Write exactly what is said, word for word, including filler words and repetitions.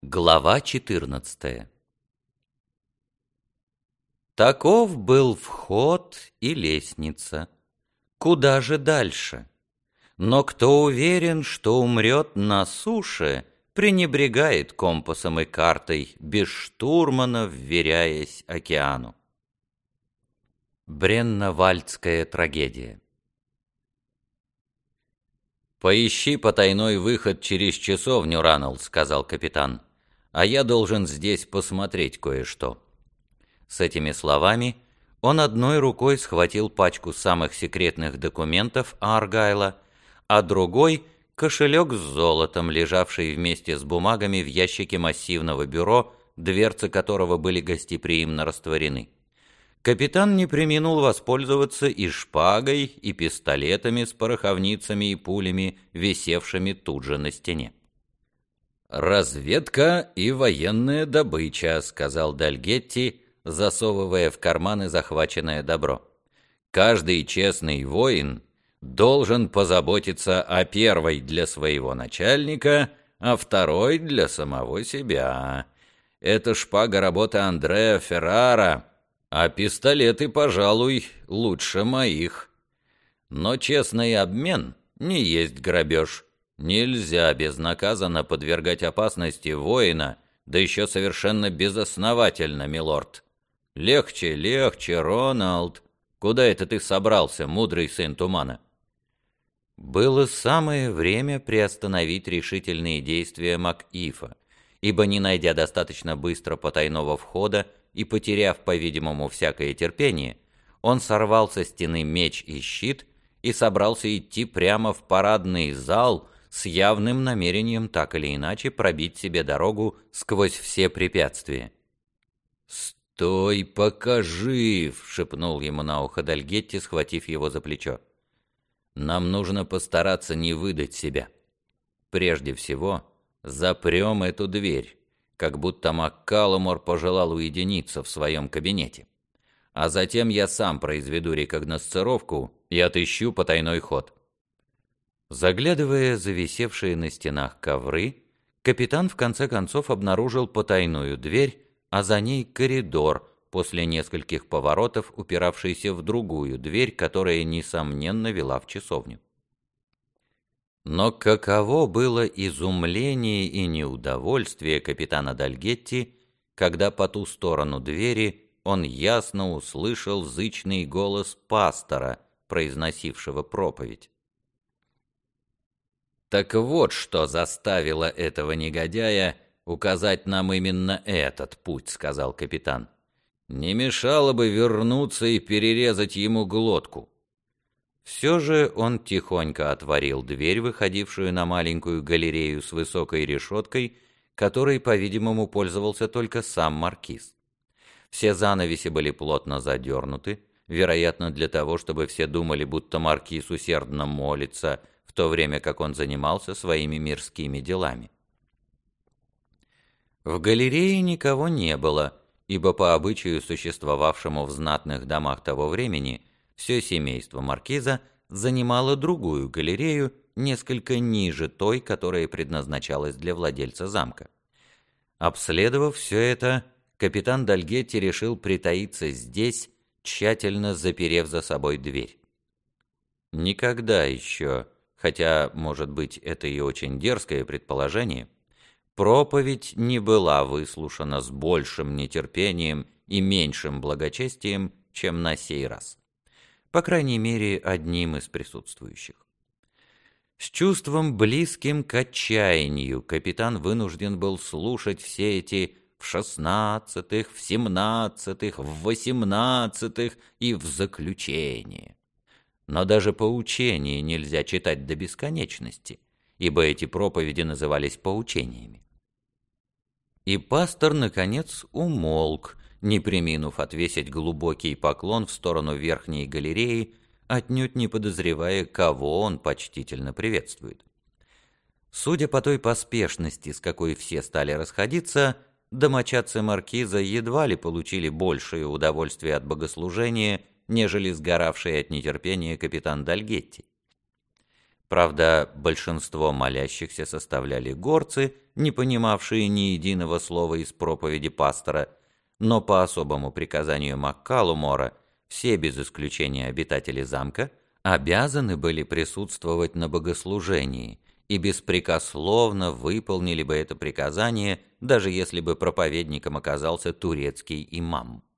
Глава четырнадцатая. Таков был вход и лестница. Куда же дальше? Но кто уверен, что умрет на суше, пренебрегает компасом и картой, без штурмана вверяясь океану. Бренна-Вальдская трагедия. «Поищи потайной выход через часовню, Раннелл», — сказал капитан, «а я должен здесь посмотреть кое-что». С этими словами он одной рукой схватил пачку самых секретных документов Аргайла, а другой — кошелек с золотом, лежавший вместе с бумагами в ящике массивного бюро, дверцы которого были гостеприимно растворены. Капитан не преминул воспользоваться и шпагой, и пистолетами с пороховницами и пулями, висевшими тут же на стене. «Разведка и военная добыча», — сказал Дальгетти, засовывая в карманы захваченное добро. «Каждый честный воин должен позаботиться о первой для своего начальника, а второй для самого себя. Это шпага работы Андреа Феррара, а пистолеты, пожалуй, лучше моих. Но честный обмен не есть грабеж. Нельзя безнаказанно подвергать опасности воина, да еще совершенно безосновательно, милорд. Легче, легче, Роналд. Куда это ты собрался, мудрый сын тумана?» Было самое время приостановить решительные действия МакИфа, ибо, не найдя достаточно быстро потайного входа и потеряв, по-видимому, всякое терпение, он сорвал со стены меч и щит и собрался идти прямо в парадный зал с явным намерением так или иначе пробить себе дорогу сквозь все препятствия. «Стой, пока жив!» — шепнул ему на ухо Дальгетти, схватив его за плечо. «Нам нужно постараться не выдать себя. Прежде всего, запрем эту дверь, как будто МакКаллумор пожелал уединиться в своем кабинете. А затем я сам произведу рекогносцировку и отыщу потайной ход». Заглядывая за висевшие на стенах ковры, капитан в конце концов обнаружил потайную дверь, а за ней коридор, после нескольких поворотов, упиравшийся в другую дверь, которая, несомненно, вела в часовню. Но каково было изумление и неудовольствие капитана Дальгетти, когда по ту сторону двери он ясно услышал зычный голос пастора, произносившего проповедь. «Так вот, что заставило этого негодяя указать нам именно этот путь», — сказал капитан. «Не мешало бы вернуться и перерезать ему глотку». Все же он тихонько отворил дверь, выходившую на маленькую галерею с высокой решеткой, которой, по-видимому, пользовался только сам маркиз. Все занавеси были плотно задернуты, вероятно, для того, чтобы все думали, будто маркиз усердно молится, в то время как он занимался своими мирскими делами. В галерее никого не было, ибо по обычаю, существовавшему в знатных домах того времени, все семейство маркиза занимало другую галерею, несколько ниже той, которая предназначалась для владельца замка. Обследовав все это, капитан Дальгетти решил притаиться здесь, тщательно заперев за собой дверь. Никогда еще, хотя, может быть, это и очень дерзкое предположение, проповедь не была выслушана с большим нетерпением и меньшим благочестием, чем на сей раз. По крайней мере, одним из присутствующих. С чувством, близким к отчаянию, капитан вынужден был слушать все эти в шестнадцатых, в семнадцатых, в восемнадцатых и в заключение. Но даже поучения нельзя читать до бесконечности, ибо эти проповеди назывались поучениями. И пастор, наконец, умолк, не преминув отвесить глубокий поклон в сторону верхней галереи, отнюдь не подозревая, кого он почтительно приветствует. Судя по той поспешности, с какой все стали расходиться, домочадцы маркиза едва ли получили большее удовольствие от богослужения, нежели сгоравший от нетерпения капитан Дальгетти. Правда, большинство молящихся составляли горцы, не понимавшие ни единого слова из проповеди пастора, но по особому приказанию Маккалумора все без исключения обитатели замка обязаны были присутствовать на богослужении и беспрекословно выполнили бы это приказание, даже если бы проповедником оказался турецкий имам.